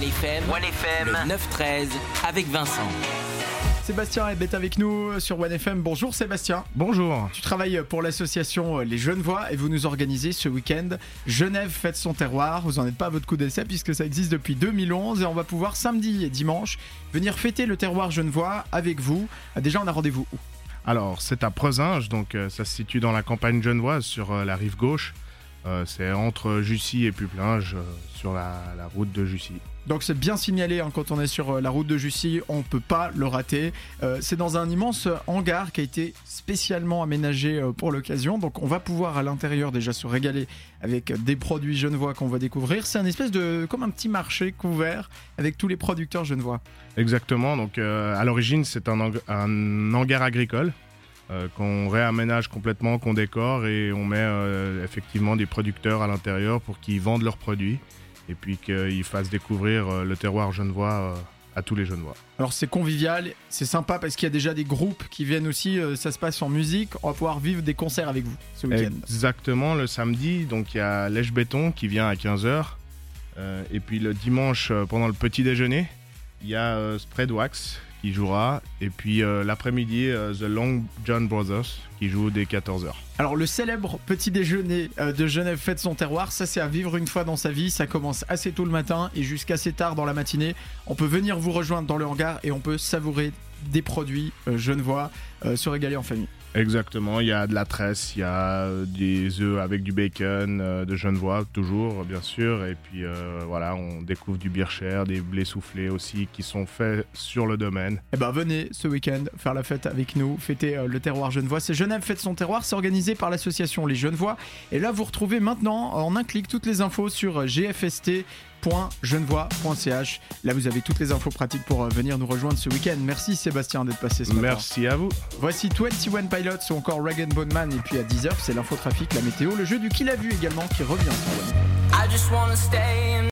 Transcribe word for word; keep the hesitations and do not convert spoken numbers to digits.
One F M, One F M, le neuf treize avec Vincent. Sébastien est avec nous sur One F M. Bonjour Sébastien. Bonjour. Tu travailles pour l'association Les Genevois et vous nous organisez ce week-end Genève fête son terroir. Vous n'en êtes pas à votre coup d'essai puisque ça existe depuis deux mille onze et on va pouvoir samedi et dimanche venir fêter le terroir genevois avec vous. Déjà on a rendez-vous où ? Alors c'est à Prezinges, donc euh, ça se situe dans la campagne genevoise sur euh, la rive gauche. Euh, c'est entre Jussy et Puplinges euh, sur la, la route de Jussy. Donc c'est bien signalé hein, quand on est sur la route de Jussy, on ne peut pas le rater. Euh, c'est dans un immense hangar qui a été spécialement aménagé euh, pour l'occasion. Donc on va pouvoir à l'intérieur déjà se régaler avec des produits genevois qu'on va découvrir. C'est un espèce de comme un petit marché couvert avec tous les producteurs genevois. Exactement, donc euh, à l'origine c'est un, hang- un hangar agricole euh, qu'on réaménage complètement, qu'on décore et on met euh, effectivement des producteurs à l'intérieur pour qu'ils vendent leurs produits. Et puis qu'ils fassent découvrir le terroir genevois à tous les Genevois. Alors c'est convivial, c'est sympa parce qu'il y a déjà des groupes qui viennent aussi, ça se passe en musique, on va pouvoir vivre des concerts avec vous ce week-end. Exactement, le samedi, donc il y a Lèche Béton qui vient à quinze heures. Euh, et puis le dimanche, pendant le petit déjeuner, il y a euh, Spread Wax qui jouera. Et puis euh, l'après-midi, euh, The Long John Brothers qui joue dès quatorze heures. Alors le célèbre petit déjeuner euh, de Genève fête son terroir, ça c'est à vivre une fois dans sa vie. Ça commence assez tôt le matin et jusqu'à assez tard dans la matinée. On peut venir vous rejoindre dans le hangar et on peut savourer des produits euh, genevois, euh, se régaler en famille. Exactement, il y a de la tresse, il y a des œufs avec du bacon, euh, de genevois toujours bien sûr, et puis euh, voilà, on découvre du bircher, des blés soufflés aussi qui sont faits sur le domaine. Eh ben venez ce week-end faire la fête avec nous, fêter euh, le terroir genevois. C'est Genève fête son terroir, c'est organisé par l'association Les Genevois. Et là vous retrouvez maintenant en un clic toutes les infos sur g f s t point genevois point c h. Là vous avez toutes les infos pratiques pour euh, venir nous rejoindre ce week-end. Merci Sébastien d'être passé ce matin. Merci à vous. Voici vingt et un Pilots ou encore Rag and Bone Man, et puis à dix heures c'est l'infotrafic, la météo, le jeu du Qui l'a vu également qui revient sur One.